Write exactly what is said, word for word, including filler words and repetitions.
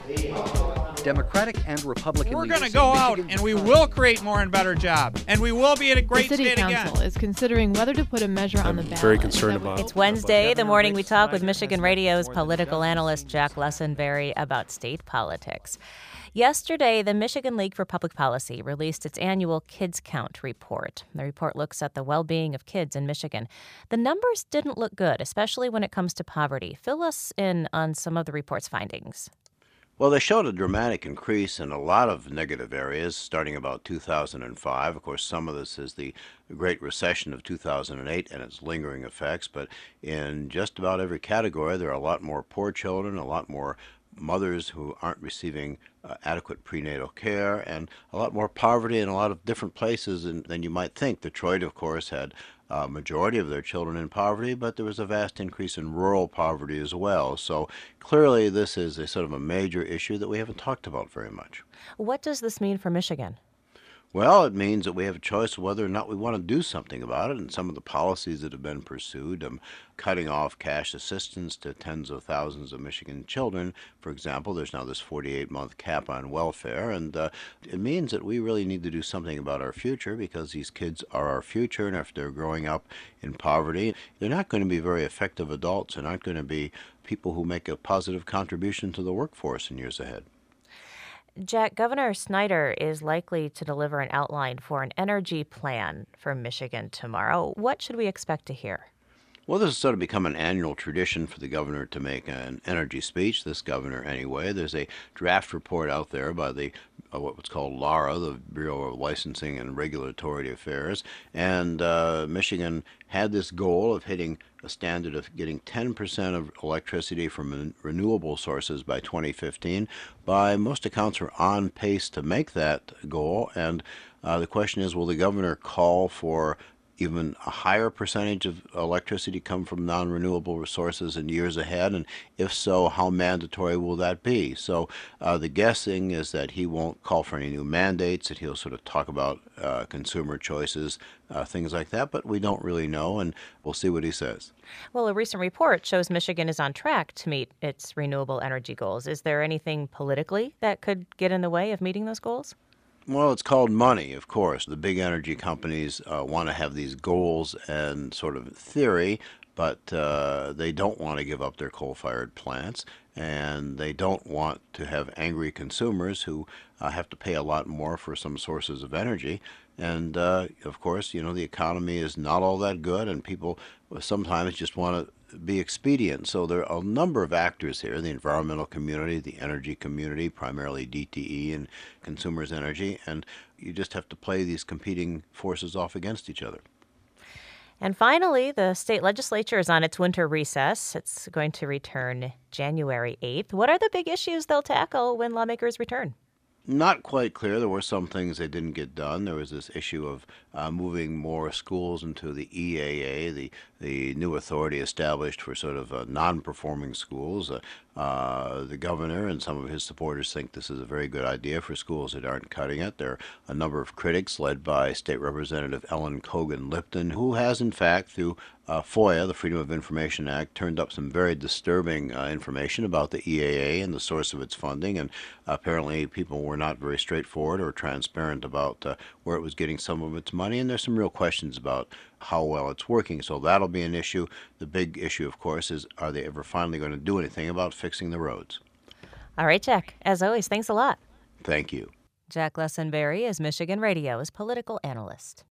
Democratic and Republican We're going to leaders go in out Michigan and we will create more and better jobs. And we will be at a great The City state Council again. is considering whether to put a measure on the ballot. very concerned about. It's Wednesday, the morning we talk with Michigan Radio's political analyst Jack Lessenberry about state politics. Yesterday, the Michigan League for Public Policy released its annual Kids Count report. The report looks at the well-being of kids in Michigan. The numbers didn't look good, especially when it comes to poverty. Fill us in on some of the report's findings. Well, they showed a dramatic increase in a lot of negative areas starting about two thousand five. Of course, some of this is the Great Recession of two thousand eight and its lingering effects, but in just about every category, there are a lot more poor children, a lot more mothers who aren't receiving uh, adequate prenatal care, and a lot more poverty in a lot of different places than, than you might think. Detroit, of course, had a majority of their children in poverty, but there was a vast increase in rural poverty as well. So clearly this is a sort of a major issue that we haven't talked about very much. What does this mean for Michigan? Well, it means that we have a choice of whether or not we want to do something about it, and some of the policies that have been pursued, um, cutting off cash assistance to tens of thousands of Michigan children, for example. There's now this forty-eight month cap on welfare, and uh, it means that we really need to do something about our future, because these kids are our future, and if they're growing up in poverty, they're not going to be very effective adults and aren't going to be people who make a positive contribution to the workforce in years ahead. Jack, Governor Snyder is likely to deliver an outline for an energy plan for Michigan tomorrow. What should we expect to hear? Well, this has sort of become an annual tradition for the governor to make an energy speech, this governor anyway. There's a draft report out there by the uh, what's called LARA, the Bureau of Licensing and Regulatory Affairs, and uh, Michigan had this goal of hitting a standard of getting ten percent of electricity from renewable sources by twenty fifteen. By most accounts, we're on pace to make that goal, and uh, the question is, will the governor call for even a higher percentage of electricity come from non-renewable resources in years ahead? And if so, how mandatory will that be? So uh, the guessing is that he won't call for any new mandates, that he'll sort of talk about uh, consumer choices, uh, things like that, but we don't really know, and we'll see what he says. Well, a recent report shows Michigan is on track to meet its renewable energy goals. Is there anything politically that could get in the way of meeting those goals? Well, it's called money, of course. The big energy companies uh, want to have these goals and sort of theory, but uh, they don't want to give up their coal-fired plants, and they don't want to have angry consumers who uh, have to pay a lot more for some sources of energy. And, uh, of course, you know, the economy is not all that good, and people sometimes just want to be expedient. So there are a number of actors here: the environmental community, the energy community, primarily D T E and Consumers Energy, and you just have to play these competing forces off against each other. And finally, the state legislature is on its winter recess. It's going to return January eighth. What are the big issues they'll tackle when lawmakers return? Not quite clear. There were some things that didn't get done. There was this issue of uh, moving more schools into the E A A, the the new authority established for sort of uh, non-performing schools. Uh, uh, the governor and some of his supporters think this is a very good idea for schools that aren't cutting it. There are a number of critics led by State Representative Ellen Kogan-Lipton, who has, in fact, through uh, FOIA, the Freedom of Information Act, turned up some very disturbing uh, information about the E A A and the source of its funding. And apparently people were not very straightforward or transparent about uh, where it was getting some of its money. And there's some real questions about how well it's working. So that'll be an issue. The big issue, of course, is are they ever finally going to do anything about fixing the roads? All right, Jack. As always, thanks a lot. Thank you. Jack Lessenberry is Michigan Radio's political analyst.